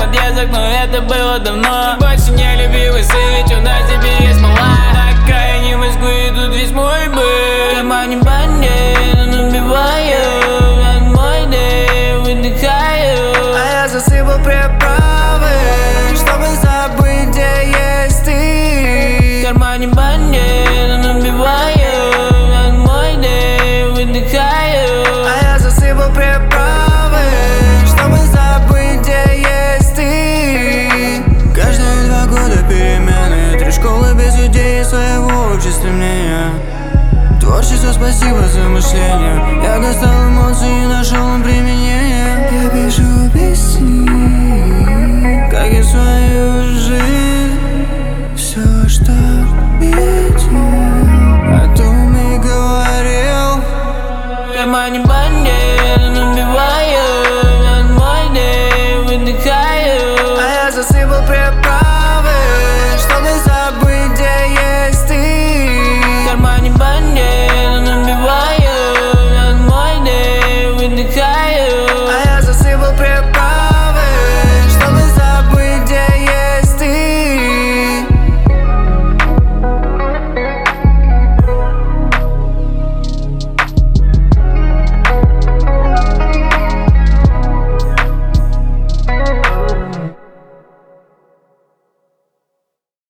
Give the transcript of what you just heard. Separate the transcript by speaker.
Speaker 1: подъездах, но это было давно. Ты больше не любимый сын, ведь у нас теперь есть мала. На окраине Москвы, тут весь мой быт. В кармане бандит, он убиваю. От мой день выдыхаю.
Speaker 2: А я засыпал приправы, чтобы забыть, где есть ты.
Speaker 1: В кармане бандит, он убиваю. От мой день выдыхаю.
Speaker 2: А я засыпал приправы, чтобы забыть, где есть ты. Каждые 2 года перемены, 3 школы без идеи своего общества мнения. Творчество, спасибо за мышление. Я достал эмоции и нашел им применение.